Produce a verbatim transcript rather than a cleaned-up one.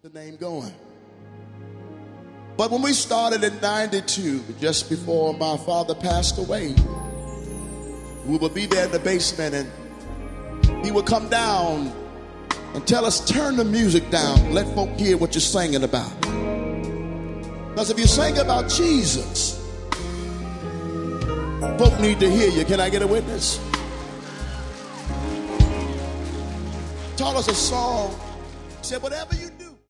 the name going. But when we started in ninety-two, just before my father passed away, we would be there in the basement and he would come down and tell us, turn the music down, let folk hear what you're singing about. Because if you sing about Jesus, folk need to hear you. Can I get a witness? Taught us a song. Said, whatever you do.